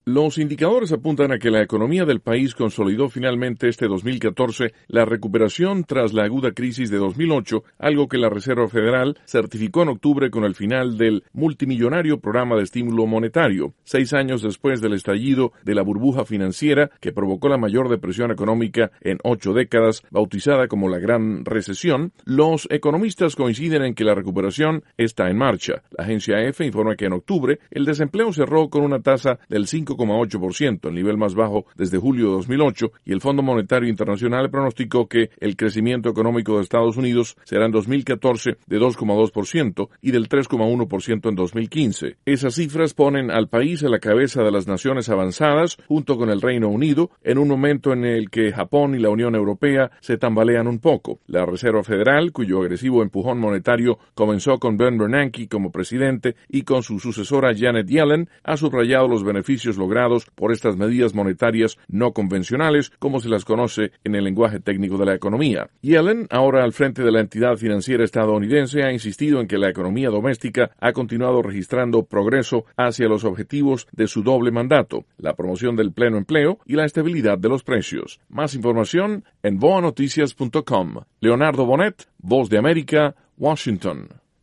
Los indicadores apuntan a que la economía del país consolidó finalmente este 2014 la recuperación tras la aguda crisis de 2008, algo que la Reserva Federal certificó en octubre con el final del multimillonario programa de estímulo monetario, 6 años después del estallido de la burbuja financiera que provocó la mayor depresión económica en 8 décadas, bautizada como la Gran Recesión. Los economistas coinciden en que la recuperación está en marcha. La agencia EFE informa que en octubre el desempleo cerró con una tasa del 5,8%, el nivel más bajo desde julio de 2008, y el Fondo Monetario Internacional pronosticó que el crecimiento económico de Estados Unidos será en 2014 de 2,2% y del 3,1% en 2015. Esas cifras ponen al país a la cabeza de las naciones avanzadas, junto con el Reino Unido, en un momento en el que Japón y la Unión Europea se tambalean un poco. La Reserva Federal, cuyo agresivo empujón monetario comenzó con Ben Bernanke como presidente y con su sucesora Janet Yellen, ha subrayado los beneficios logrados por estas medidas monetarias no convencionales, como se las conoce en el lenguaje técnico de la economía. Yellen, ahora al frente de la entidad financiera estadounidense, ha insistido en que la economía doméstica ha continuado registrando progreso hacia los objetivos de su doble mandato, la promoción del pleno empleo y la estabilidad de los precios. Más información en voanoticias.com. Leonardo Bonet, Voz de América, Washington.